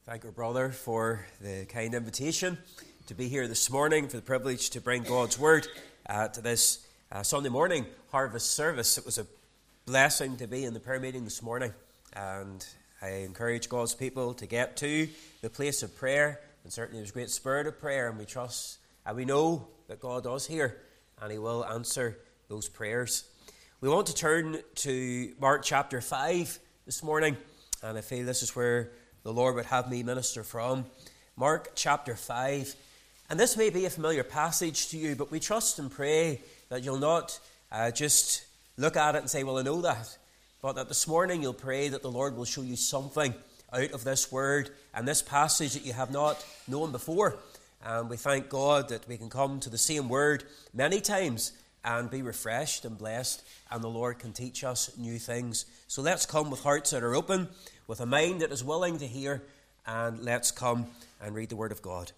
Thank our brother for the kind invitation to be here this morning, for the privilege to bring God's Word to this Sunday morning harvest service. It was a blessing to be in the prayer meeting this morning, and I encourage God's people to get to the place of prayer, and certainly there's a great spirit of prayer, and we trust and we know that God does hear, and He will answer those prayers. We want to turn to Mark chapter 5 this morning, and I feel this is where the Lord would have me minister from. Mark chapter 5. And this may be a familiar passage to you, but we trust and pray that you'll not just look at it and say, well, I know that. But that this morning you'll pray that the Lord will show you something out of this word and this passage that you have not known before. And we thank God that we can come to the same word many times and be refreshed and blessed, and the Lord can teach us new things. So let's come with hearts that are open, with a mind that is willing to hear, and let's come and read the Word of God.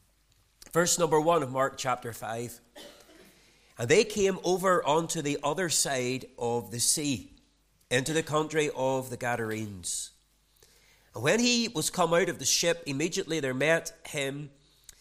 Verse number 1 of Mark chapter 5. And they came over onto the other side of the sea, into the country of the Gadarenes. And when he was come out of the ship, immediately there met him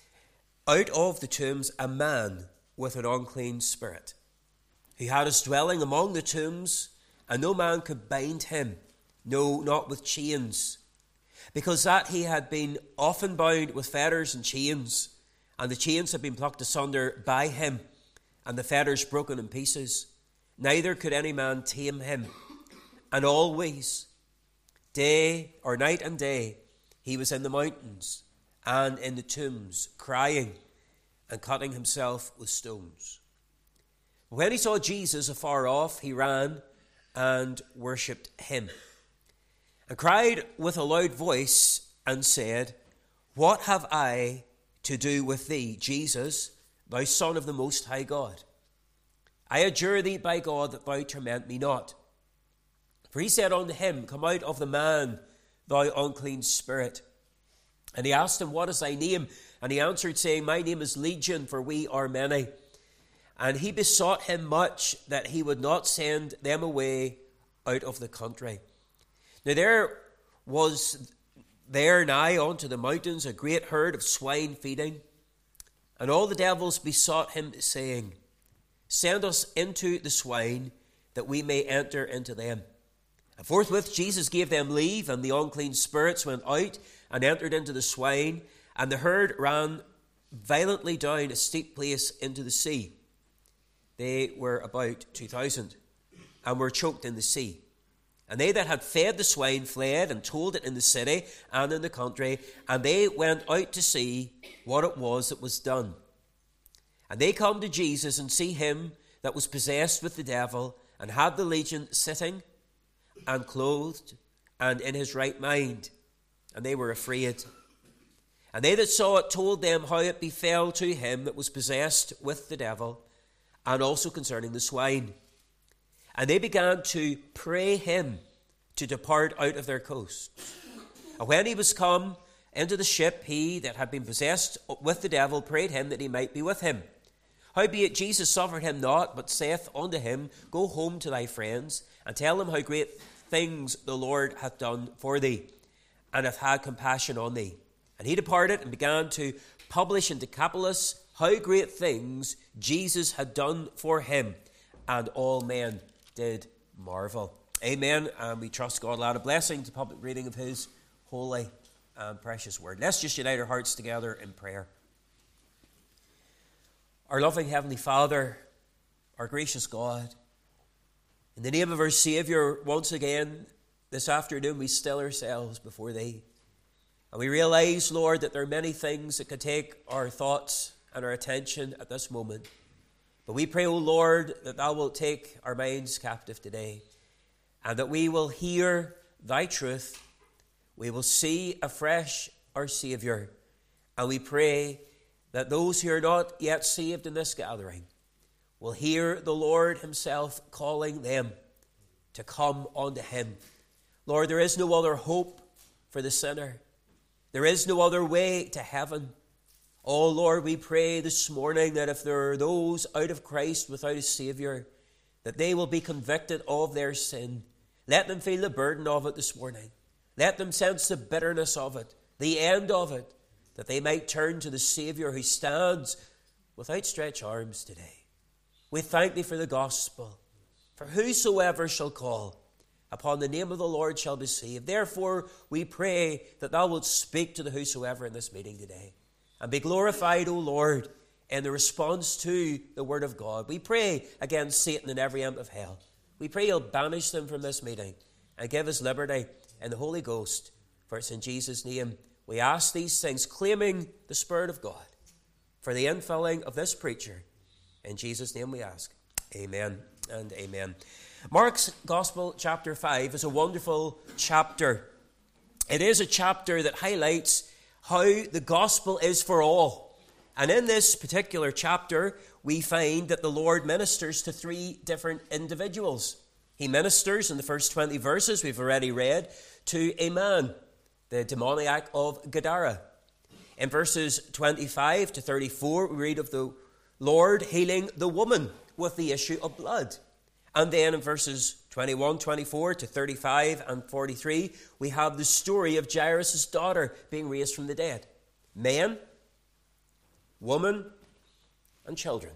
out of the tombs a man with an unclean spirit, who had his dwelling among the tombs, and no man could bind him, no, not with chains, because that he had been often bound with fetters and chains, and the chains had been plucked asunder by him, and the fetters broken in pieces. Neither could any man tame him. And always, day or night and day, he was in the mountains and in the tombs, crying and cutting himself with stones. When he saw Jesus afar off, he ran and worshipped him, and cried with a loud voice and said, What have I to do with thee, Jesus, thou Son of the Most High God? I adjure thee by God that thou torment me not. For he said unto him, Come out of the man, thou unclean spirit. And he asked him, What is thy name? And he answered, saying, My name is Legion, for we are many. And he besought him much that he would not send them away out of the country. Now there was there nigh unto the mountains a great herd of swine feeding. And all the devils besought him, saying, Send us into the swine, that we may enter into them. And forthwith Jesus gave them leave, and the unclean spirits went out and entered into the swine, and the herd ran violently down a steep place into the sea. They were about 2,000, and were choked in the sea. And they that had fed the swine fled and told it in the city and in the country, and they went out to see what it was that was done. And they come to Jesus and see him that was possessed with the devil, and had the legion sitting and clothed and in his right mind. And they were afraid. And they that saw it told them how it befell to him that was possessed with the devil, and also concerning the swine. And they began to pray him to depart out of their coasts. And when he was come into the ship, he that had been possessed with the devil prayed him that he might be with him. Howbeit Jesus suffered him not, but saith unto him, Go home to thy friends, and tell them how great things the Lord hath done for thee, and hath had compassion on thee. And he departed and began to publish in Decapolis how great things Jesus had done for him, and all men did marvel. Amen. And we trust God will add a blessing to public reading of his holy and precious word. Let's just unite our hearts together in prayer. Our loving Heavenly Father, our gracious God, in the name of our Saviour, once again this afternoon we still ourselves before thee. And we realize, Lord, that there are many things that could take our thoughts and our attention at this moment. But we pray, O Lord, that thou wilt take our minds captive today, and that we will hear thy truth. We will see afresh our Saviour. And we pray that those who are not yet saved in this gathering will hear the Lord himself calling them to come unto him. Lord, there is no other hope for the sinner. There is no other way to heaven. Oh, Lord, we pray this morning that if there are those out of Christ without a Saviour, that they will be convicted of their sin. Let them feel the burden of it this morning. Let them sense the bitterness of it. the end of it, that they might turn to the Saviour who stands with outstretched arms today. We thank thee for the gospel. For whosoever shall call upon the name of the Lord shall be saved. Therefore, we pray that thou wilt speak to the whosoever in this meeting today. And be glorified, O Lord, in the response to the word of God. We pray against Satan and every imp of hell. We pray you'll banish them from this meeting and give us liberty in the Holy Ghost. For it's in Jesus' name we ask these things, claiming the Spirit of God for the infilling of this preacher. In Jesus' name we ask. Amen and amen. Mark's Gospel, chapter 5, is a wonderful chapter. It is a chapter that highlights how the gospel is for all. And in this particular chapter, we find that the Lord ministers to three different individuals. He ministers in the first 20 verses we've already read to a man, the demoniac of Gadara. In verses 25 to 34, we read of the Lord healing the woman with the issue of blood. And then in verses 21, 24 to 35 and 43, we have the story of Jairus' daughter being raised from the dead. Men, woman, and children.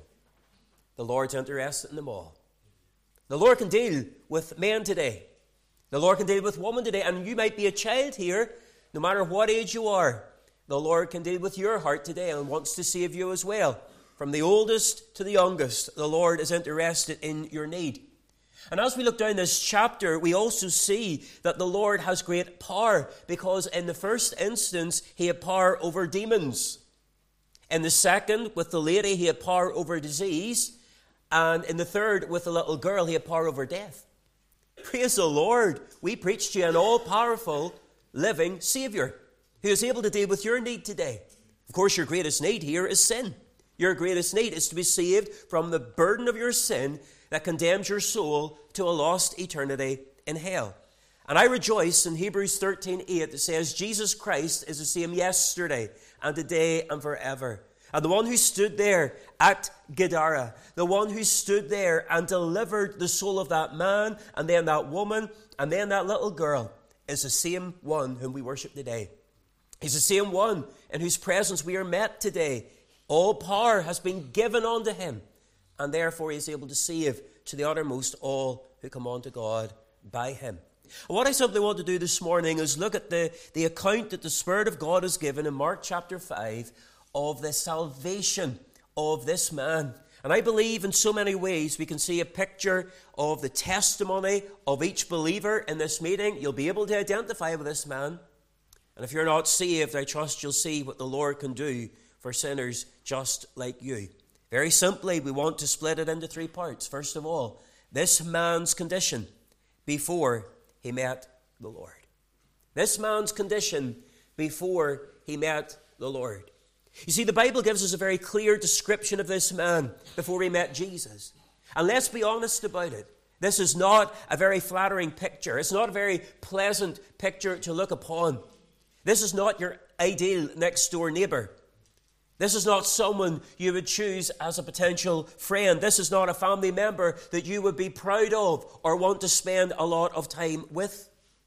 The Lord's interested in them all. The Lord can deal with men today. The Lord can deal with women today. And you might be a child here, no matter what age you are. The Lord can deal with your heart today and wants to save you as well. From the oldest to the youngest, the Lord is interested in your need. And as we look down this chapter, we also see that the Lord has great power, because in the first instance, he had power over demons. In the second, with the lady, he had power over disease. And in the third, with the little girl, he had power over death. Praise the Lord. We preach to you an all-powerful, living Saviour who is able to deal with your need today. Of course, your greatest need here is sin. Your greatest need is to be saved from the burden of your sin that condemns your soul to a lost eternity in hell. And I rejoice in Hebrews 13:8 that says, Jesus Christ is the same yesterday and today and forever. And the one who stood there at Gadara, the one who stood there and delivered the soul of that man, and then that woman, and then that little girl, is the same one whom we worship today. He's the same one in whose presence we are met today. All power has been given unto him, and therefore he is able to save to the uttermost all who come unto God by him. And what I simply want to do this morning is look at the account that the Spirit of God has given in Mark chapter 5 of the salvation of this man. And I believe in so many ways we can see a picture of the testimony of each believer in this meeting. You'll be able to identify with this man. And if you're not saved, I trust you'll see what the Lord can do for sinners just like you. Very simply, we want to split it into three parts. First of all, this man's condition before he met the Lord. This man's condition before he met the Lord. You see, the Bible gives us a very clear description of this man before he met Jesus. And let's be honest about it. This is not a very flattering picture. It's not a very pleasant picture to look upon. This is not your ideal next-door neighbor. This is not someone you would choose as a potential friend. This is not a family member that you would be proud of or want to spend a lot of time with.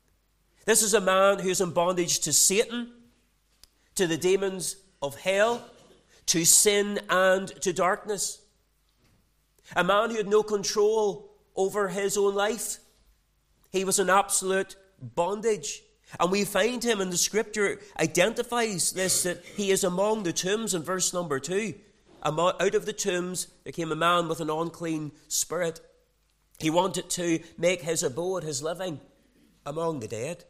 This is a man who's in bondage to Satan, to the demons of hell, to sin and to darkness. A man who had no control over his own life. He was in absolute bondage. And we find him, in the scripture identifies this, that he is among the tombs in verse number 2. Out of the tombs there came a man with an unclean spirit. He wanted to make his abode, his living, among the dead.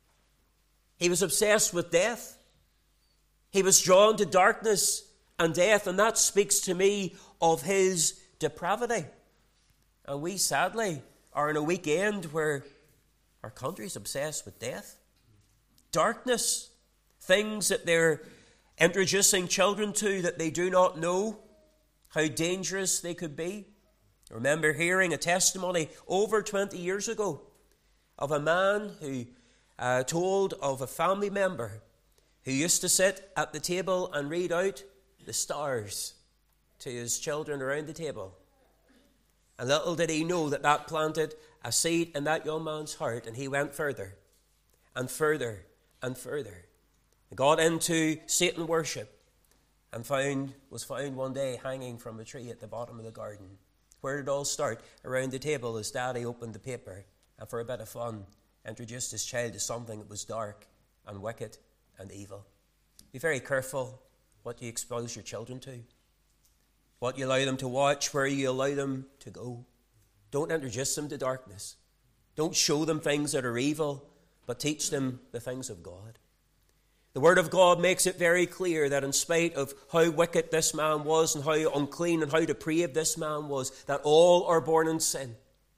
He was obsessed with death. He was drawn to darkness and death, and that speaks to me of his depravity. And we, sadly, are in a weekend where our country is obsessed with death, darkness, things that they're introducing children to that they do not know how dangerous they could be. I remember hearing a testimony over 20 years ago of a man who told of a family member who used to sit at the table and read out the stars to his children around the table. And little did he know that that planted a seed in that young man's heart, and he went further and further and further. He got into Satan worship and was found one day hanging from a tree at the bottom of the garden. Where did it all start? Around the table, his daddy opened the paper and for a bit of fun introduced his child to something that was dark and wicked and evil. Be very careful what you expose your children to, what you allow them to watch, where you allow them to go. Don't introduce them to darkness. Don't show them things that are evil, but teach them the things of God. The Word of God makes it very clear that in spite of how wicked this man was and how unclean and how depraved this man was, that all are born in sin.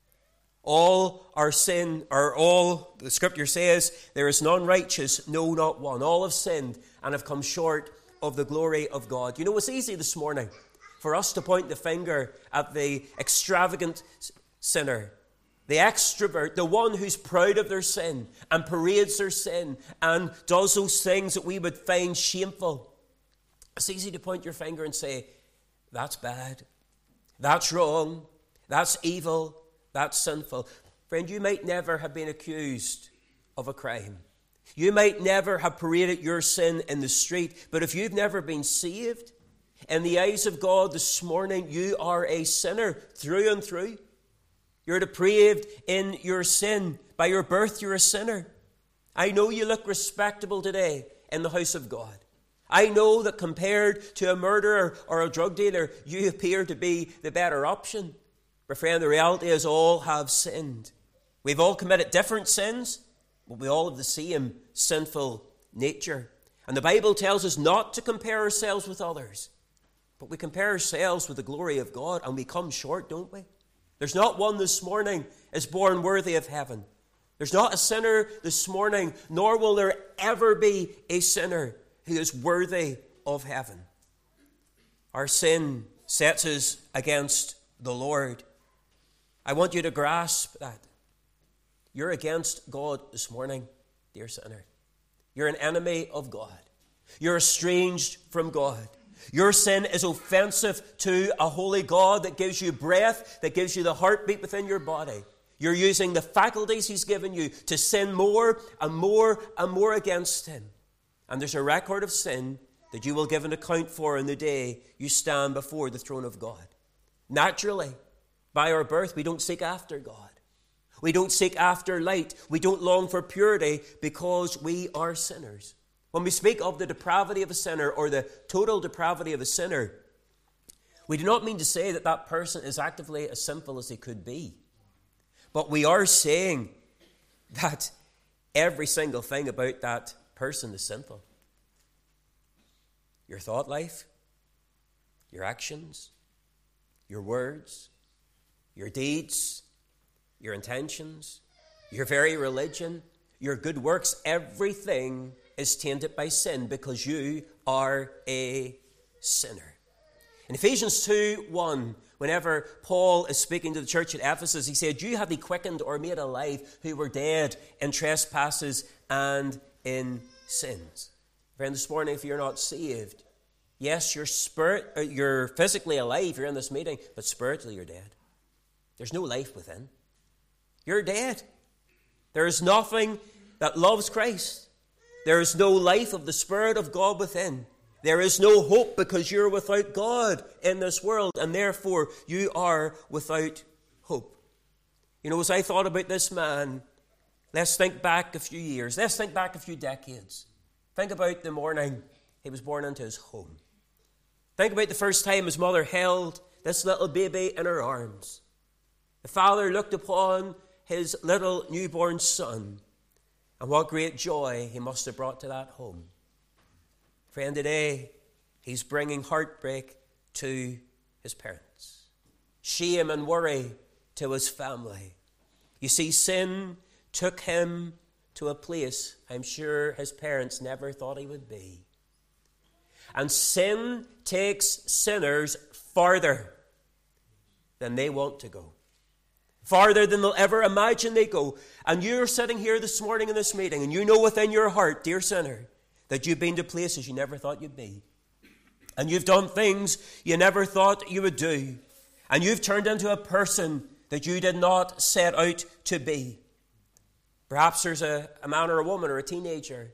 All are sin, or all, the Scripture says, there is none righteous, no, not one. All have sinned and have come short of the glory of God. You know, it's easy this morning for us to point the finger at the extravagant sinner, the extrovert, the one who's proud of their sin and parades their sin and does those things that we would find shameful. It's easy to point your finger and say, that's bad, that's wrong, that's evil, that's sinful. Friend, you might never have been accused of a crime. You might never have paraded your sin in the street, but if you've never been saved, in the eyes of God this morning, you are a sinner through and through. You're depraved in your sin. By your birth, you're a sinner. I know you look respectable today in the house of God. I know that compared to a murderer or a drug dealer, you appear to be the better option. But friend, the reality is all have sinned. We've all committed different sins, but we all have the same sinful nature. And the Bible tells us not to compare ourselves with others, but we compare ourselves with the glory of God, and we come short, don't we? There's not one this morning is born worthy of heaven. There's not a sinner this morning, nor will there ever be a sinner who is worthy of heaven. Our sin sets us against the Lord. I want you to grasp that. You're against God this morning, dear sinner. You're an enemy of God. You're estranged from God. Your sin is offensive to a holy God that gives you breath, that gives you the heartbeat within your body. You're using the faculties He's given you to sin more and more and more against Him. And there's a record of sin that you will give an account for in the day you stand before the throne of God. Naturally, by our birth, we don't seek after God. We don't seek after light. We don't long for purity because we are sinners. When we speak of the depravity of a sinner or the total depravity of a sinner, we do not mean to say that that person is actively as sinful as he could be. But we are saying that every single thing about that person is sinful. Your thought life, your actions, your words, your deeds, your intentions, your very religion, your good works, everything is tainted by sin because you are a sinner. In Ephesians 2:1, whenever Paul is speaking to the church at Ephesus, he said, "You have he quickened or made alive who were dead in trespasses and in sins." Friend, this morning, if you're not saved, yes, you're physically alive, you're in this meeting, but spiritually you're dead. There's no life within. You're dead. There is nothing that loves Christ. There is no life of the Spirit of God within. There is no hope because you're without God in this world, and therefore you are without hope. You know, as I thought about this man, let's think back a few years. Let's think back a few decades. Think about the morning he was born into his home. Think about the first time his mother held this little baby in her arms. The father looked upon his little newborn son, and what great joy he must have brought to that home. Friend, today he's bringing heartbreak to his parents, shame and worry to his family. You see, sin took him to a place I'm sure his parents never thought he would be. And sin takes sinners farther than they want to go. Farther than they'll ever imagine they go. And you're sitting here this morning in this meeting, and you know within your heart, dear sinner, that you've been to places you never thought you'd be. And you've done things you never thought you would do. And you've turned into a person that you did not set out to be. Perhaps there's a man or a woman or a teenager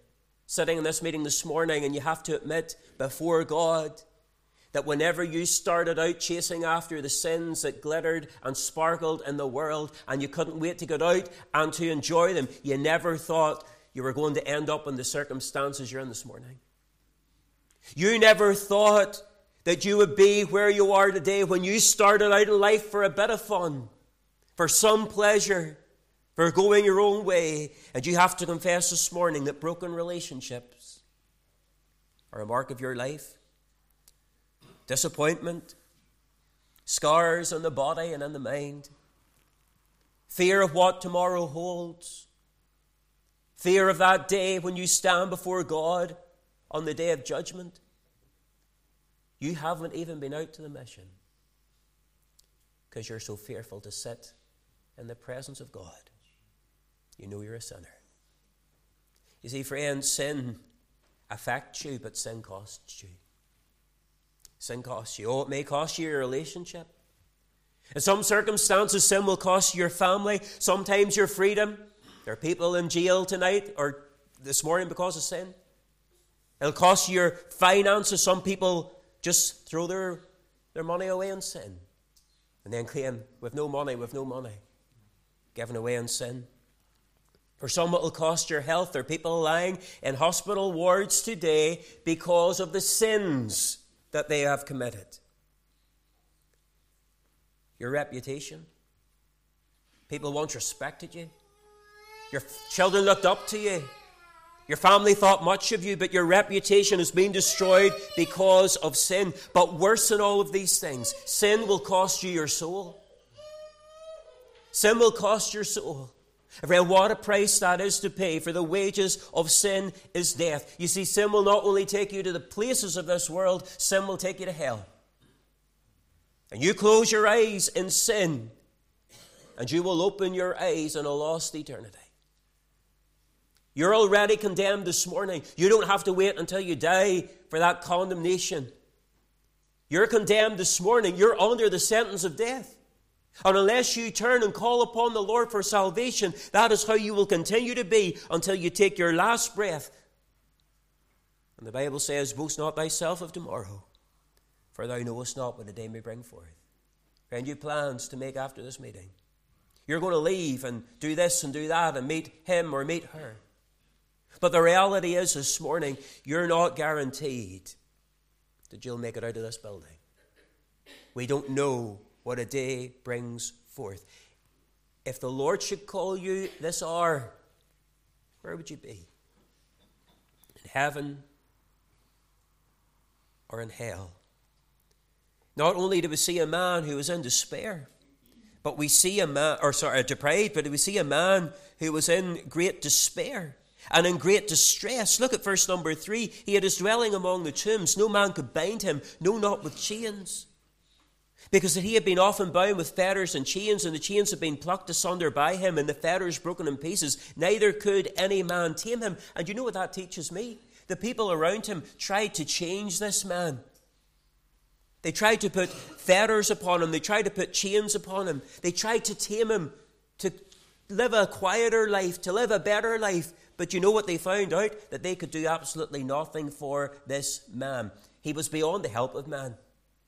sitting in this meeting this morning, and you have to admit before God that whenever you started out chasing after the sins that glittered and sparkled in the world, and you couldn't wait to get out and to enjoy them, you never thought you were going to end up in the circumstances you're in this morning. You never thought that you would be where you are today when you started out in life for a bit of fun, for some pleasure, for going your own way. And you have to confess this morning that broken relationships are a mark of your life. Disappointment, scars on the body and in the mind, fear of what tomorrow holds, fear of that day when you stand before God on the day of judgment. You haven't even been out to the mission because you're so fearful to sit in the presence of God. You know you're a sinner. You see, friends, sin affects you, but sin costs you. Sin costs you. Oh, it may cost you your relationship. In some circumstances, sin will cost you your family, sometimes your freedom. There are people in jail tonight or this morning because of sin. It'll cost you your finances. Some people just throw their money away in sin and then claim, with no money, given away in sin. For some, it will cost your health. There are people lying in hospital wards today because of the sins that they have committed. Your reputation. People once respected you. Your children looked up to you. Your family thought much of you, but your reputation has been destroyed because of sin. But worse than all of these things, sin will cost you your soul. Sin will cost your soul. Friend, what a price that is to pay, for the wages of sin is death. You see, sin will not only take you to the places of this world, sin will take you to hell. And you close your eyes in sin, and you will open your eyes in a lost eternity. You're already condemned this morning. You don't have to wait until you die for that condemnation. You're condemned this morning. You're under the sentence of death. And unless you turn and call upon the Lord for salvation, that is how you will continue to be until you take your last breath. And the Bible says, boast not thyself of tomorrow, for thou knowest not what the day may bring forth. Friend, you have plans to make after this meeting. You're going to leave and do this and do that and meet him or meet her. But the reality is this morning, you're not guaranteed that you'll make it out of this building. We don't know what a day brings forth. If the Lord should call you this hour, where would you be? In heaven or in hell? Not only do we see a man who was in despair, but we see depraved, but we see a man who was in great despair and in great distress. Look at verse number 3. He had his dwelling among the tombs. No man could bind him, no, not with chains. Because he had been often bound with fetters and the chains had been plucked asunder by him, and the fetters broken in pieces. Neither could any man tame him. And you know what that teaches me? The people around him tried to change this man. They tried to put fetters upon him. They tried to put chains upon him. They tried to tame him, to live a quieter life, to live a better life. But you know what they found out? That they could do absolutely nothing for this man. He was beyond the help of man.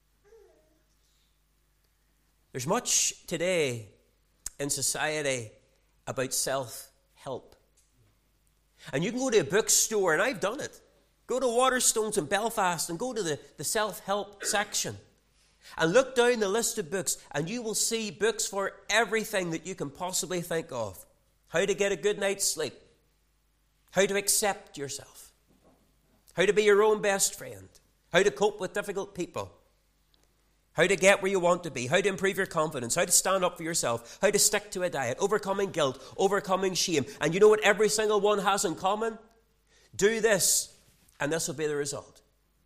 There's much today in society about self-help. And you can go to a bookstore, and I've done it. Go to Waterstones in Belfast and go to the self-help section. And look down the list of books, and you will see books for everything that you can possibly think of. How to get a good night's sleep. How to accept yourself. How to be your own best friend. How to cope with difficult people. How to get where you want to be, how to improve your confidence, how to stand up for yourself, how to stick to a diet, overcoming guilt, overcoming shame. And you know what every single one has in common? Do this, and this will be the result.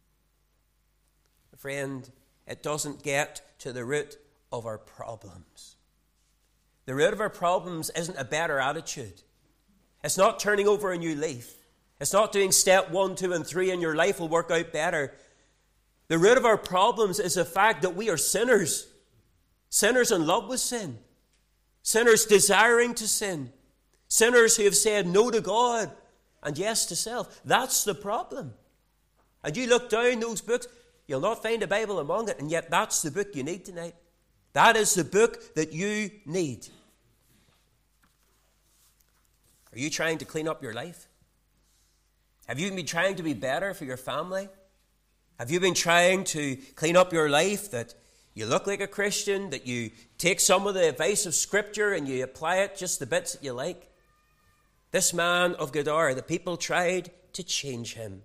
Friend, it doesn't get to the root of our problems. The root of our problems isn't a better attitude. It's not turning over a new leaf. It's not doing step 1, 2, and 3 and your life will work out better. The root of our problems is the fact that we are sinners. Sinners in love with sin. Sinners desiring to sin. Sinners who have said no to God. and yes to self. That's the problem. And you look down those books, you'll not find a Bible among it, and yet that's the book you need tonight. That is the book that you need. Are you trying to clean up your life? Have you been trying to be better for your family? Have you been trying to clean up your life, that you look like a Christian, that you take some of the advice of Scripture and you apply it just the bits that you like? This man of Gadara, the people tried to change him,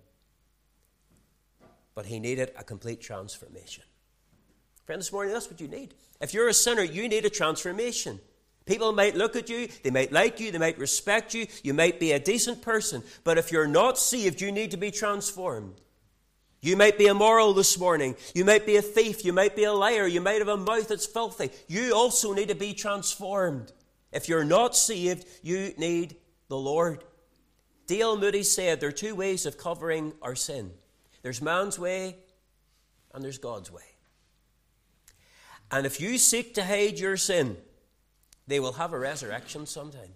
but he needed a complete transformation. Friend, this morning, that's what you need. If you're a sinner, you need a transformation. People might look at you, they might like you, they might respect you, you might be a decent person, but if you're not saved, you need to be transformed. You might be immoral this morning, you might be a thief, you might be a liar, you might have a mouth that's filthy. You also need to be transformed. If you're not saved, you need the Lord. D.L. Moody said there are two ways of covering our sin. There's man's way and there's God's way. And if you seek to hide your sin, they will have a resurrection sometime.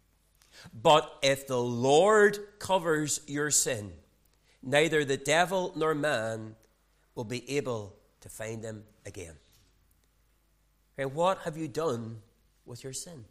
But if the Lord covers your sin, neither the devil nor man will be able to find them again. And what have you done with your sin?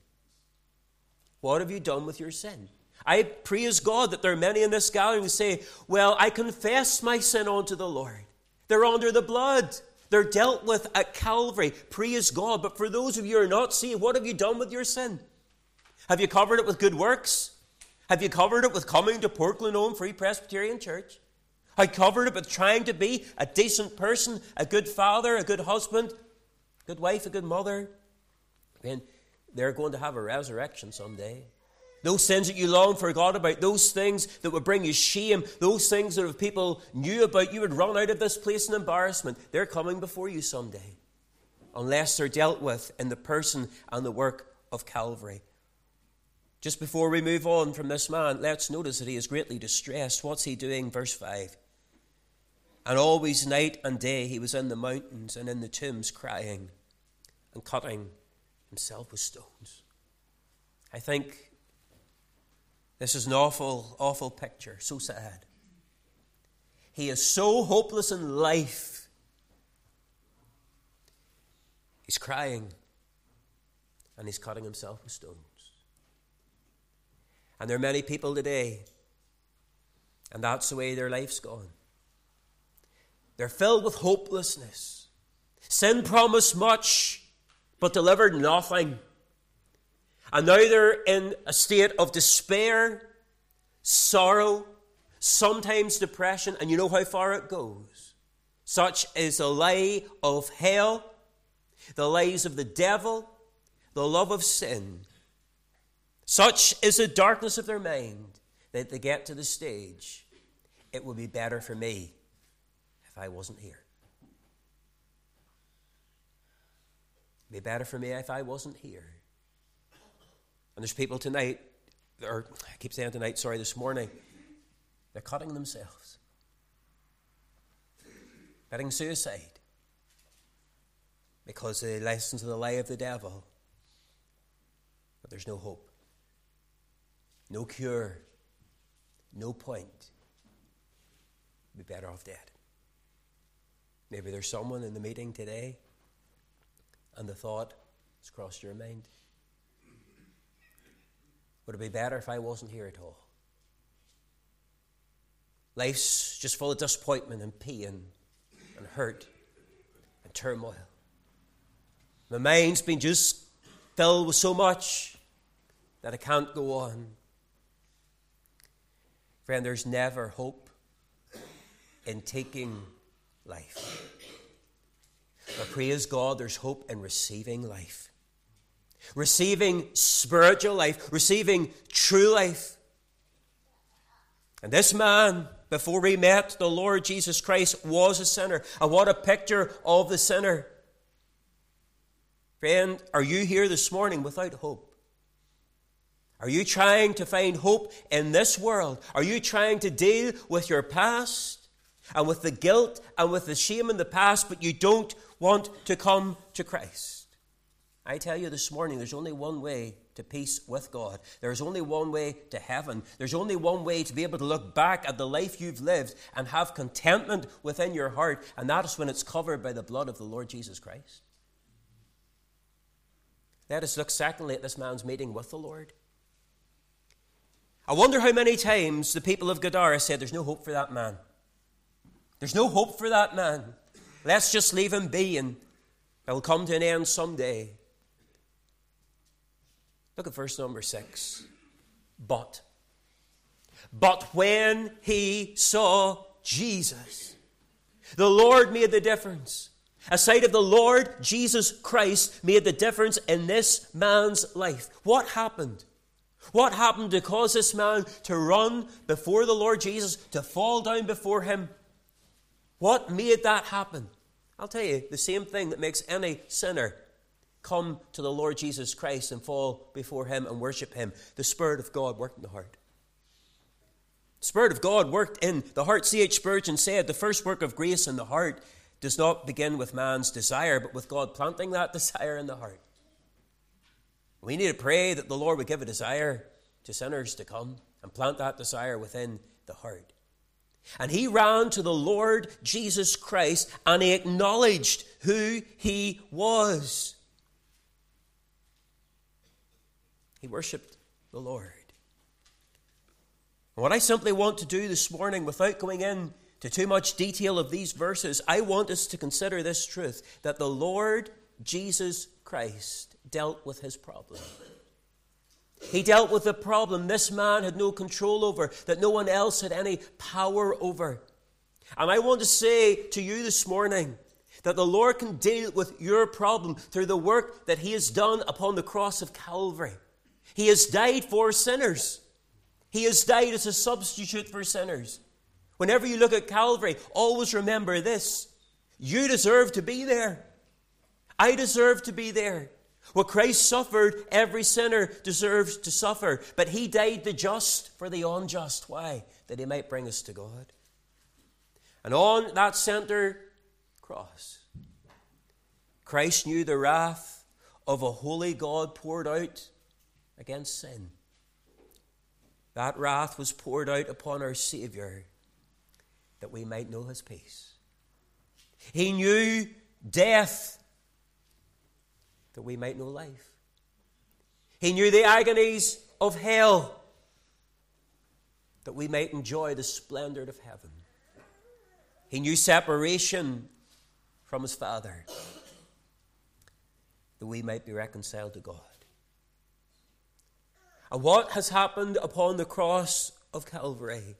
What have you done with your sin? I praise God that there are many in this gallery who say, well, I confess my sin unto the Lord. They're under the blood. They're dealt with at Calvary. Praise God. But for those of you who are not saved, what have you done with your sin? Have you covered it with good works? Have you covered it with coming to Portglenone Free Presbyterian Church? Have you covered it with trying to be a decent person, a good father, a good husband, a good wife, a good mother? And they're going to have a resurrection someday. Those sins that you long for God about, those things that would bring you shame, those things that if people knew about, you would run out of this place in embarrassment. They're coming before you someday, unless they're dealt with in the person and the work of Calvary. Just before we move on from this man, let's notice that he is greatly distressed. What's he doing? Verse 5. And always night and day he was in the mountains and in the tombs crying and cutting himself with stones. I think this is an awful, awful picture. So sad. He is so hopeless in life. He's crying and he's cutting himself with stones. And there are many people today, and that's the way their life's gone. They're filled with hopelessness. Sin promised much, but delivered nothing. And now they're in a state of despair, sorrow, sometimes depression, and you know how far it goes. Such is the lie of hell, the lies of the devil, the love of sin. Such is the darkness of their mind that they get to the stage, it would be better for me if I wasn't here. It would be better for me if I wasn't here. And there's people tonight, or I keep saying tonight, this morning, they're cutting themselves, committing suicide, because they listen to the lie of the devil. But there's no hope, no cure, no point. You'd be better off dead. Maybe there's someone in the meeting today, and the thought has crossed your mind. Would it be better if I wasn't here at all? Life's just full of disappointment and pain and hurt and turmoil. My mind's been just filled with so much that I can't go on. Friend, there's never hope in taking life. But praise God, there's hope in receiving life. Receiving spiritual life, receiving true life. And this man, before he met the Lord Jesus Christ, was a sinner. And what a picture of the sinner. Friend, are you here this morning without hope? Are you trying to find hope in this world? Are you trying to deal with your past and with the guilt and with the shame in the past, but you don't want to come to Christ? I tell you this morning, there's only one way to peace with God. There's only one way to heaven. There's only one way to be able to look back at the life you've lived and have contentment within your heart, and that is when it's covered by the blood of the Lord Jesus Christ. Let us look secondly at this man's meeting with the Lord. I wonder how many times the people of Gadara said, there's no hope for that man. There's no hope for that man. Let's just leave him be and it'll come to an end someday. Look at verse number 6. But when he saw Jesus, the Lord made the difference. A sight of the Lord Jesus Christ made the difference in this man's life. What happened? What happened to cause this man to run before the Lord Jesus, to fall down before him? What made that happen? I'll tell you, the same thing that makes any sinner come to the Lord Jesus Christ and fall before him and worship him. The Spirit of God worked in the heart. The Spirit of God worked in the heart. C.H. Spurgeon said, the first work of grace in the heart does not begin with man's desire, but with God planting that desire in the heart. We need to pray that the Lord would give a desire to sinners to come and plant that desire within the heart. And he ran to the Lord Jesus Christ and he acknowledged who he was. He worshipped the Lord. And what I simply want to do this morning, without going into too much detail of these verses, I want us to consider this truth, that the Lord Jesus Christ dealt with his problem. He dealt with the problem this man had no control over, that no one else had any power over. And I want to say to you this morning that the Lord can deal with your problem through the work that he has done upon the cross of Calvary. He has died for sinners. He has died as a substitute for sinners. Whenever you look at Calvary, always remember this. You deserve to be there. I deserve to be there. What Christ suffered, every sinner deserves to suffer. But he died the just for the unjust. Why? That he might bring us to God. And on that center cross, Christ knew the wrath of a holy God poured out against sin. That wrath was poured out upon our Savior that we might know his peace. He knew death that we might know life. He knew the agonies of hell that we might enjoy the splendor of heaven. He knew separation from his Father that we might be reconciled to God. And what has happened upon the cross of Calvary?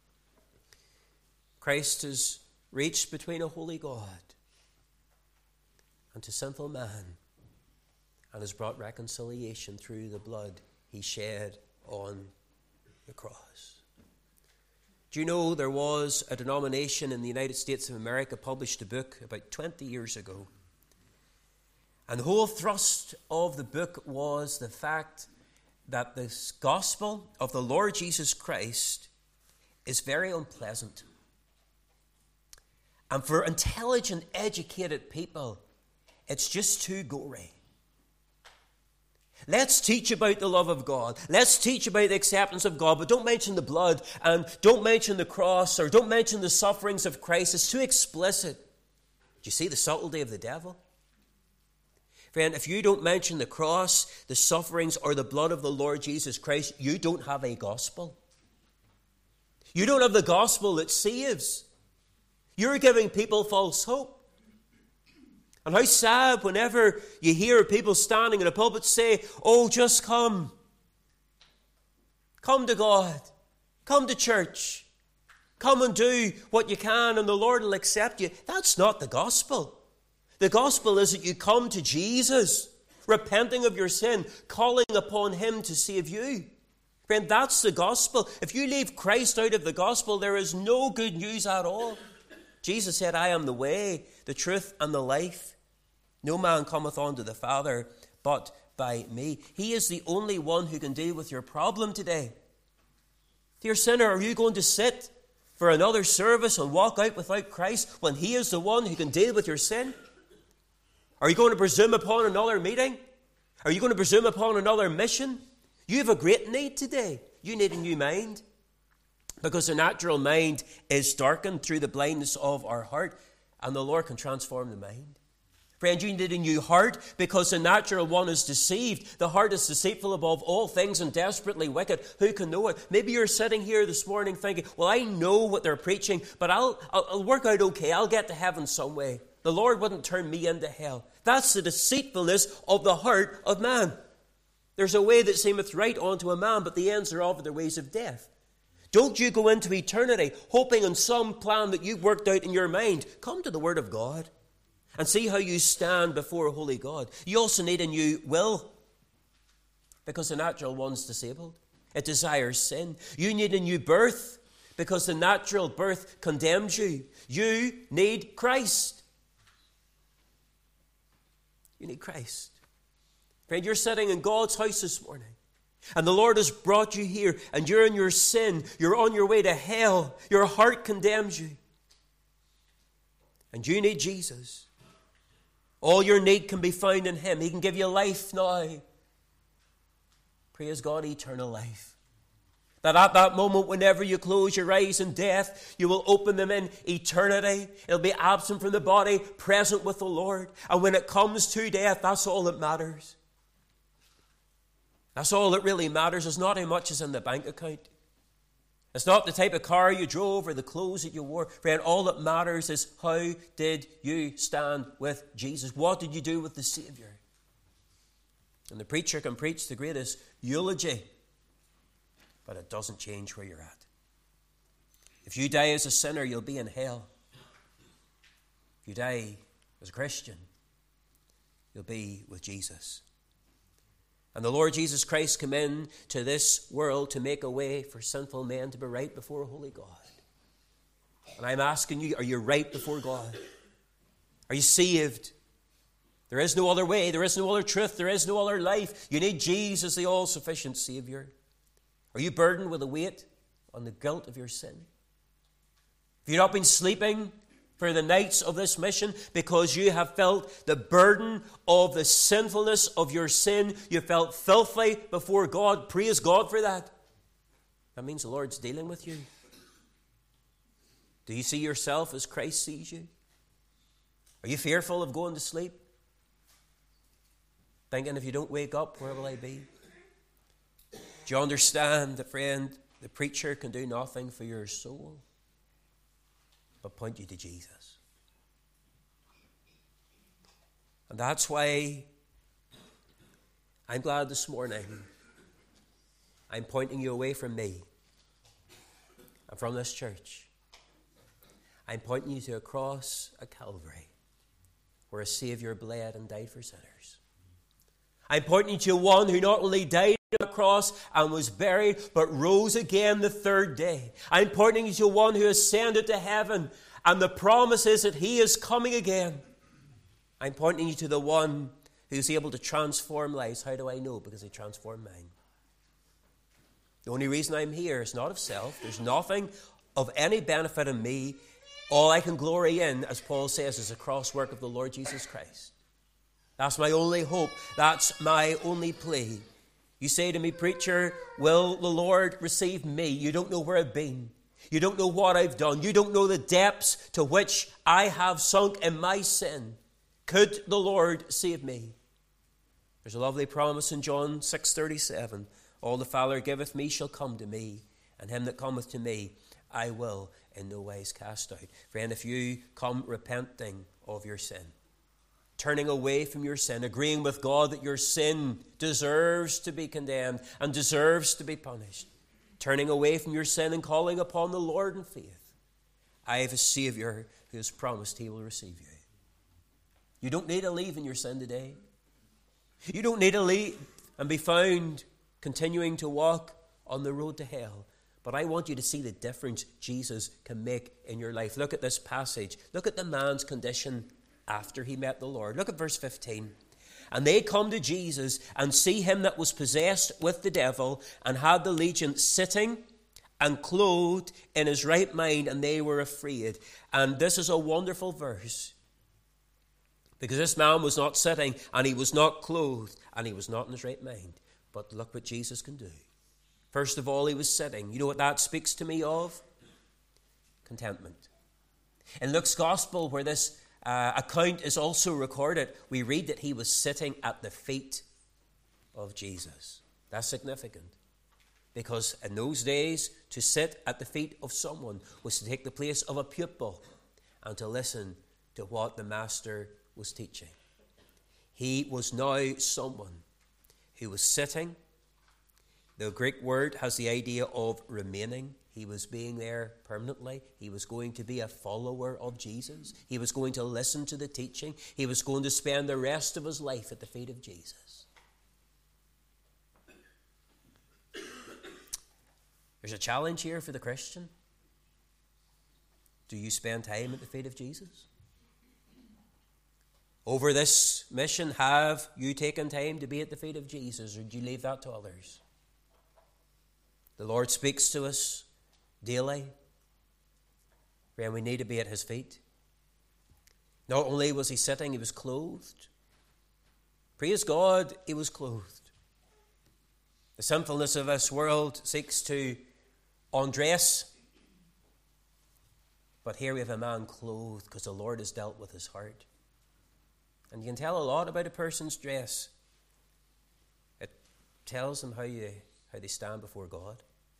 Christ has reached between a holy God and to sinful man and has brought reconciliation through the blood he shed on the cross. Do you know there was a denomination in the United States of America published a book about 20 years ago? And the whole thrust of the book was the fact that this gospel of the Lord Jesus Christ is very unpleasant. And for intelligent, educated people, it's just too gory. Let's teach about the love of God. Let's teach about the acceptance of God, but don't mention the blood and don't mention the cross or don't mention the sufferings of Christ. It's too explicit. Do you see the subtlety of the devil? Friend, if you don't mention the cross, the sufferings, or the blood of the Lord Jesus Christ, you don't have a gospel. You don't have the gospel that saves. You're giving people false hope. And how sad whenever you hear people standing in a pulpit say, oh, just come. Come to God. Come to church. Come and do what you can and the Lord will accept you. That's not the gospel. The gospel is that you come to Jesus, repenting of your sin, calling upon him to save you. Friend, that's the gospel. If you leave Christ out of the gospel, there is no good news at all. Jesus said, I am the way, the truth, and the life. No man cometh unto the Father but by me. He is the only one who can deal with your problem today. Dear sinner, are you going to sit for another service and walk out without Christ when he is the one who can deal with your sin? Are you going to presume upon another meeting Are you going to presume upon another mission? You have a great need today. You need a new mind. Because the natural mind is darkened through the blindness of our heart, and the Lord can transform the mind. Friend, you need a new heart because the natural one is deceived. The heart is deceitful above all things and desperately wicked. Who can know it? Maybe you're sitting here this morning thinking, well, I know what they're preaching, but I'll work out okay. I'll get to heaven some way. The Lord wouldn't turn me into hell. That's the deceitfulness of the heart of man. There's a way that seemeth right unto a man, but the ends thereof are the ways of death. Don't you go into eternity hoping on some plan that you've worked out in your mind. Come to the Word of God and see how you stand before a holy God. You also need a new will because the natural one's disabled. It desires sin. You need a new birth because the natural birth condemns you. You need Christ. You need Christ. Friend, you're sitting in God's house this morning. And the Lord has brought you here, and you're in your sin. You're on your way to hell. Your heart condemns you. And you need Jesus. All your need can be found in Him. He can give you life now. Praise God, eternal life. That at that moment, whenever you close your eyes in death, you will open them in eternity. It'll be absent from the body, present with the Lord. And when it comes to death, that's all that matters. That's all that really matters. It's not how much is in the bank account. It's not the type of car you drove or the clothes that you wore. Friend, all that matters is how did you stand with Jesus? What did you do with the Savior? And the preacher can preach the greatest eulogy, but it doesn't change where you're at. If you die as a sinner, you'll be in hell. If you die as a Christian, you'll be with Jesus. And the Lord Jesus Christ came into this world to make a way for sinful men to be right before a holy God. And I'm asking you, are you right before God? Are you saved? There is no other way. There is no other truth. There is no other life. You need Jesus, the all-sufficient Savior. Are you burdened with a weight on the guilt of your sin? Have you not been sleeping for the nights of this mission because you have felt the burden of the sinfulness of your sin? You felt filthy before God. Praise God for that. That means the Lord's dealing with you. Do you see yourself as Christ sees you? Are you fearful of going to sleep? Thinking, if you don't wake up, where will I be? Do you understand that, friend, the preacher can do nothing for your soul but point you to Jesus? And that's why I'm glad this morning I'm pointing you away from me and from this church. I'm pointing you to a cross at Calvary where a Savior bled and died for sinners. I'm pointing you to one who not only died on the cross and was buried, but rose again the third day. I'm pointing you to one who ascended to heaven, and the promise is that He is coming again. I'm pointing you to the one who's able to transform lives. How do I know? Because He transformed mine. The only reason I'm here is not of self. There's nothing of any benefit in me. All I can glory in, as Paul says, is the cross work of the Lord Jesus Christ. That's my only hope. That's my only plea. You say to me, preacher, will the Lord receive me? You don't know where I've been. You don't know what I've done. You don't know the depths to which I have sunk in my sin. Could the Lord save me? There's a lovely promise in John 6:37. All the Father giveth me shall come to me, and him that cometh to me I will in no wise cast out. Friend, if you come repenting of your sin, turning away from your sin, agreeing with God that your sin deserves to be condemned and deserves to be punished, turning away from your sin and calling upon the Lord in faith, I have a Savior who has promised He will receive you. You don't need to leave in your sin today. You don't need to leave and be found continuing to walk on the road to hell. But I want you to see the difference Jesus can make in your life. Look at this passage. Look at the man's condition after he met the Lord. Look at verse 15. And they come to Jesus and see him that was possessed with the devil and had the legion sitting and clothed in his right mind, and they were afraid. And this is a wonderful verse, Because this man was not sitting, and he was not clothed, and he was not in his right mind. But look what Jesus can do. First of all, he was sitting. You know what that speaks to me of? Contentment. In Luke's Gospel, where this account is also recorded, we read that he was sitting at the feet of Jesus. That's significant. Because in those days, to sit at the feet of someone was to take the place of a pupil and to listen to what the master was teaching. He was now someone who was sitting. The Greek word has the idea of remaining. He was being there permanently. He was going to be a follower of Jesus. He was going to listen to the teaching. He was going to spend the rest of his life at the feet of Jesus. There's a challenge here for the Christian. Do you spend time at the feet of Jesus? Over this mission, have you taken time to be at the feet of Jesus, or do you leave that to others? The Lord speaks to us daily when we need to be at his feet. Not only was he sitting, he was clothed. Praise God, he was clothed. The sinfulness of this world seeks to undress. But here we have a man clothed because the Lord has dealt with his heart. And you can tell a lot about a person's dress. It tells them how they stand before God.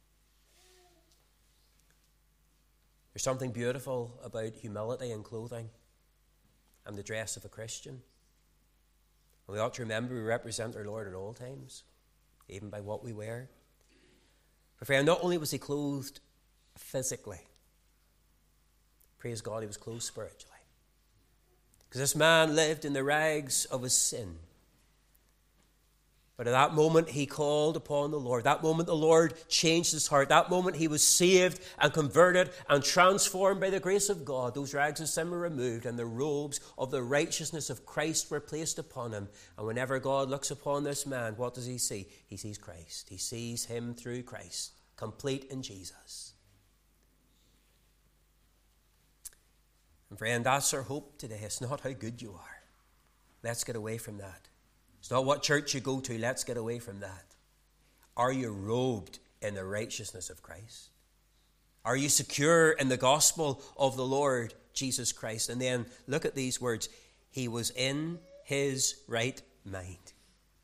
There's something beautiful about humility in clothing and the dress of a Christian. And we ought to remember we represent our Lord at all times, even by what we wear. But friend, not only was he clothed physically, praise God, he was clothed spiritually. Because this man lived in the rags of his sin. But at that moment, he called upon the Lord. That moment, the Lord changed his heart. That moment, he was saved and converted and transformed by the grace of God. Those rags of sin were removed, and the robes of the righteousness of Christ were placed upon him. And whenever God looks upon this man, what does he see? He sees Christ. He sees him through Christ, complete in Jesus. And friend, that's our hope today. It's not how good you are. Let's get away from that. It's not what church you go to. Let's get away from that. Are you robed in the righteousness of Christ? Are you secure in the gospel of the Lord Jesus Christ? And then look at these words. He was in his right mind.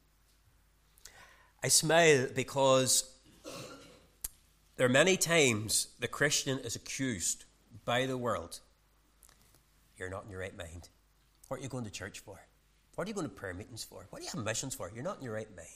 I smile because there are many times the Christian is accused by the world. You're not in your right mind. What are you going to church for? What are you going to prayer meetings for? What do you have missions for? You're not in your right mind.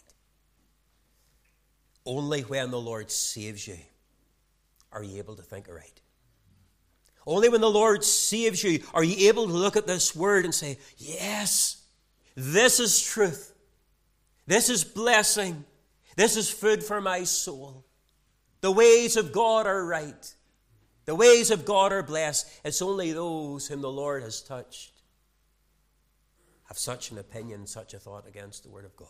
Only when the Lord saves you are you able to think right. Only when the Lord saves you are you able to look at this word and say, yes, this is truth. This is blessing. This is food for my soul. The ways of God are right. The ways of God are blessed. It's only those whom the Lord has touched have such an opinion, such a thought against the Word of God.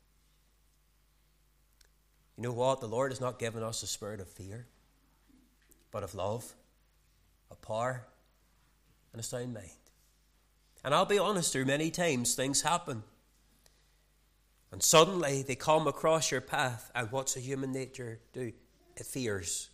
You know what? The Lord has not given us a spirit of fear, but of love, of power, and a sound mind. And I'll be honest, there are many times things happen, and suddenly they come across your path, and what's a human nature do? It fears.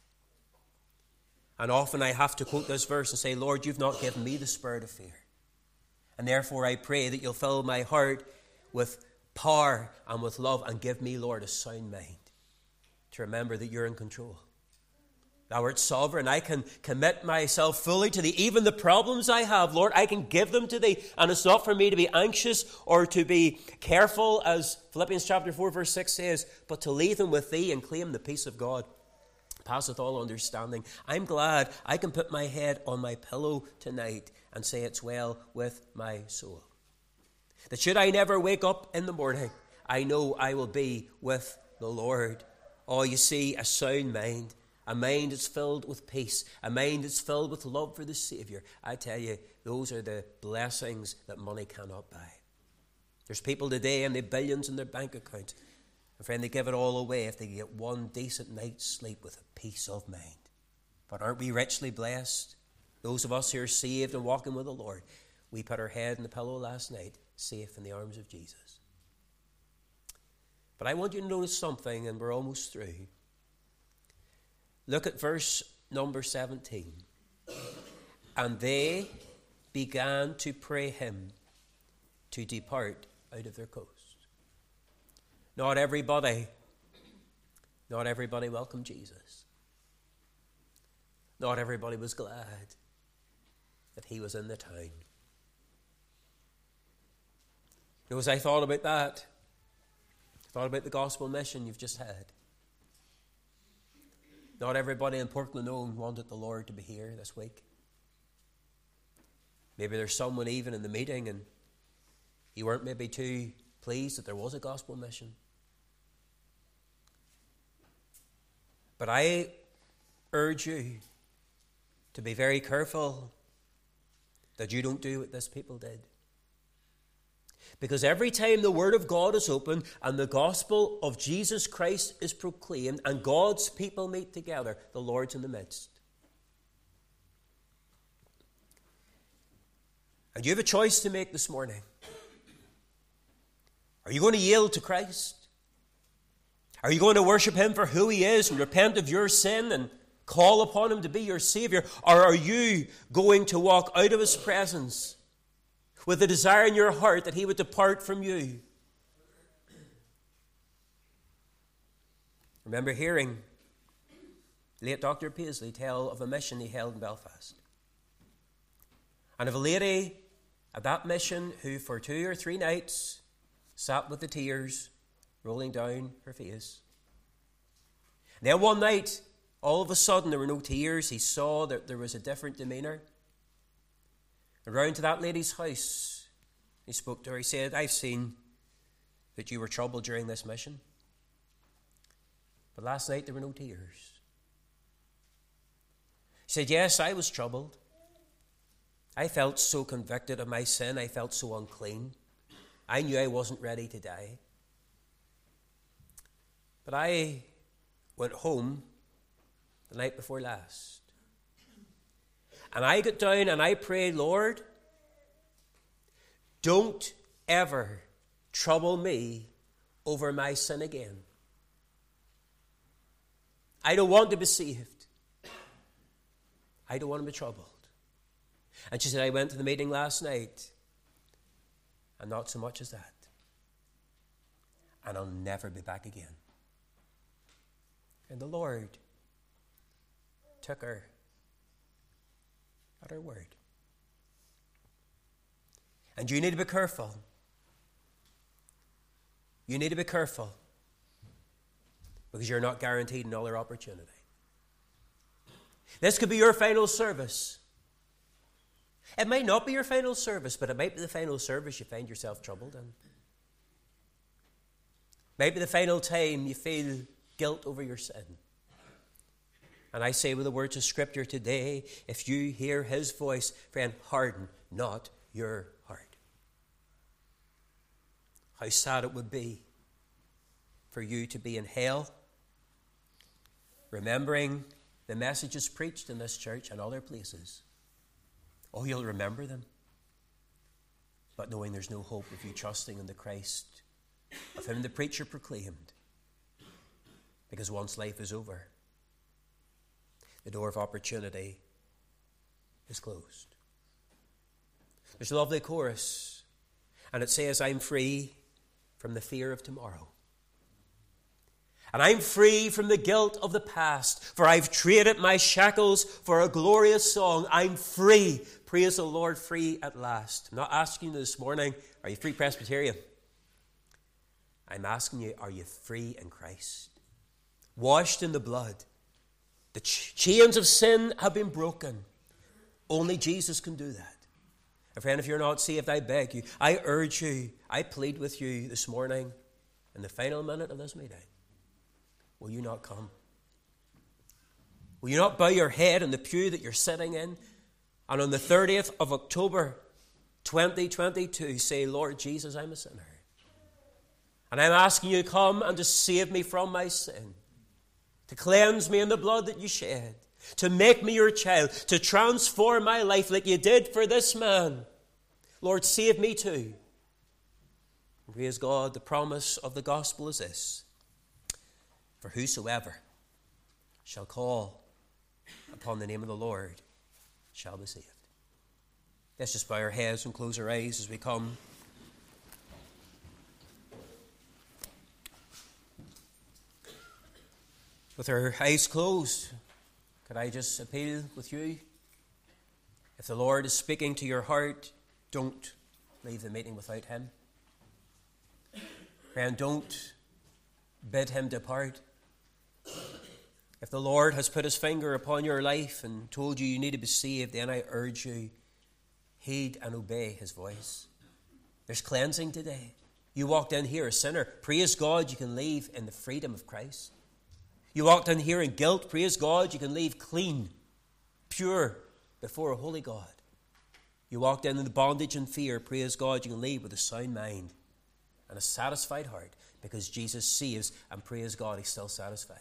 And often I have to quote this verse and say, Lord, you've not given me the spirit of fear. And therefore I pray that you'll fill my heart with power and with love and give me, Lord, a sound mind to remember that you're in control. Thou art sovereign. I can commit myself fully to thee. Even the problems I have, Lord, I can give them to thee. And it's not for me to be anxious or to be careful, as Philippians chapter 4 verse 6 says, but to leave them with thee and claim the peace of God. Passeth all understanding. I'm glad I can put my head on my pillow tonight and say it's well with my soul. That should I never wake up in the morning, I know I will be with the Lord. Oh, you see, a sound mind, a mind that's filled with peace, a mind that's filled with love for the Savior. I tell you, those are the blessings that money cannot buy. There's people today and they have billions in their bank account. And friend, they give it all away if they get one decent night's sleep with a peace of mind. But aren't we richly blessed? Those of us who are saved and walking with the Lord. we put our head in the pillow last night, safe in the arms of Jesus. But I want you to notice something, and we're almost through. Look at verse number 17. And they began to pray him to depart out of their coast. Not everybody welcomed Jesus. Not everybody was glad that he was in the town. You know, as I thought about that, I thought about the gospel mission you've just had. Not everybody in Portlandone wanted the Lord to be here this week. Maybe there's someone even in the meeting and you weren't maybe too pleased that there was a gospel mission. But I urge you to be very careful that you don't do what this people did. Because every time the Word of God is opened and the gospel of Jesus Christ is proclaimed and God's people meet together, the Lord's in the midst. And you have a choice to make this morning. Are you going to yield to Christ? Are you going to worship him for who he is and repent of your sin and call upon him to be your Savior? Or are you going to walk out of his presence with a desire in your heart that he would depart from you? Remember hearing late Dr. Paisley tell of a mission he held in Belfast. And of a lady at that mission who for 2 or 3 nights sat with the tears rolling down her face. And then one night, all of a sudden, there were no tears. He saw that there was a different demeanour. And round to that lady's house, he spoke to her. He said, I've seen that you were troubled during this mission. But last night, there were no tears. He said, yes, I was troubled. I felt so convicted of my sin. I felt so unclean. I knew I wasn't ready to die. But I went home the night before last. And I got down and I prayed, Lord, don't ever trouble me over my sin again. I don't want to be saved. I don't want to be troubled. And she said, I went to the meeting last night, and not so much as that. And I'll never be back again. And the Lord took her at her word. And you need to be careful. You need to be careful, because you're not guaranteed another opportunity. This could be your final service. It might not be your final service, but it might be the final service you find yourself troubled in. Might be the final time you feel guilt over your sin. And I say with the words of Scripture today, if you hear his voice, friend, harden not your heart. How sad it would be for you to be in hell, remembering the messages preached in this church and other places. Oh, you'll remember them, but knowing there's no hope of you trusting in the Christ of him the preacher proclaimed. Because once life is over, the door of opportunity is closed. There's a lovely chorus, and it says, I'm free from the fear of tomorrow. And I'm free from the guilt of the past, for I've traded my shackles for a glorious song. I'm free. Praise the Lord, free at last. I'm not asking you this morning, are you free, Presbyterian? I'm asking you, are you free in Christ? Washed in the blood. The chains of sin have been broken. Only Jesus can do that. And friend, if you're not saved, I beg you, I urge you, I plead with you this morning, in the final minute of this meeting, will you not come? Will you not bow your head in the pew that you're sitting in? And on the 30th of October, 2022, say, Lord Jesus, I'm a sinner. And I'm asking you to come and to save me from my sin. To cleanse me in the blood that you shed. To make me your child. To transform my life like you did for this man. Lord, save me too. And praise God, the promise of the gospel is this: for whosoever shall call upon the name of the Lord shall be saved. Let's just bow our heads and close our eyes as we come. With our eyes closed, could I just appeal with you? If the Lord is speaking to your heart, don't leave the meeting without him. And don't bid him depart. If the Lord has put his finger upon your life and told you you need to be saved, then I urge you, heed and obey his voice. There's cleansing today. You walked in here a sinner. Praise God, you can leave in the freedom of Christ. You walked in here in guilt. Praise God, you can leave clean, pure, before a holy God. You walked in the bondage and fear. Praise God, you can leave with a sound mind and a satisfied heart, because Jesus saves, and praise God, he still satisfies.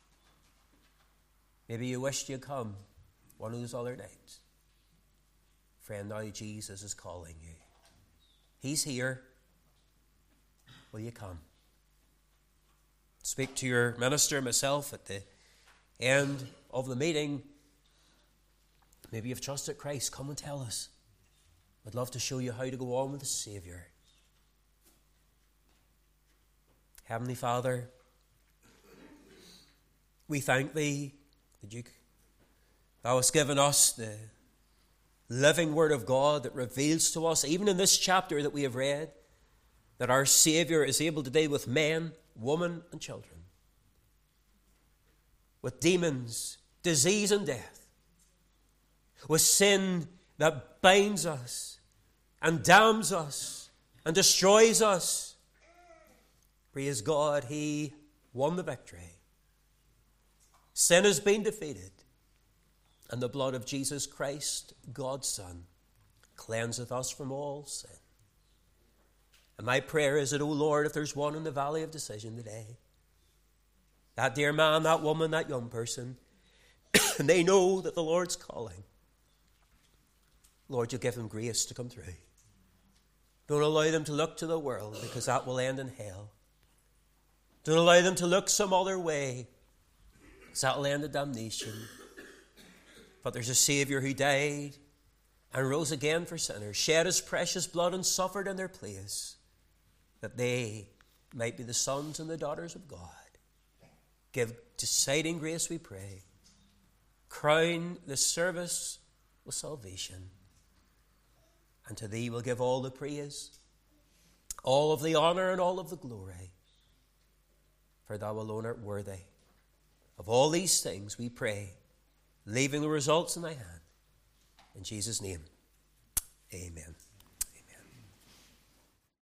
Maybe you wished you'd come one of those other nights. Friend, now Jesus is calling you. He's here. Will you come? Speak to your minister, myself, at the end of the meeting. Maybe you've trusted Christ. Come and tell us. I'd love to show you how to go on with the Savior. Heavenly Father, we thank thee that thou hast given us the living Word of God that reveals to us, even in this chapter that we have read, that our Savior is able to deal with men, women, and children, with demons, disease, and death, with sin that binds us and damns us and destroys us. Praise God, he won the victory. Sin has been defeated, and the blood of Jesus Christ, God's Son, cleanseth us from all sin. And my prayer is that, O Lord, if there's one in the valley of decision today, that dear man, that woman, that young person, and they know that the Lord's calling, Lord, you give them grace to come through. Don't allow them to look to the world, because that will end in hell. Don't allow them to look some other way, because that will end in damnation. But there's a Savior who died and rose again for sinners, shed his precious blood and suffered in their place, that they might be the sons and the daughters of God. Give deciding grace, we pray. Crown this service with salvation. And to thee we'll give all the praise, all of the honor, and all of the glory. For thou alone art worthy of all these things, we pray, leaving the results in thy hand. In Jesus' name, amen.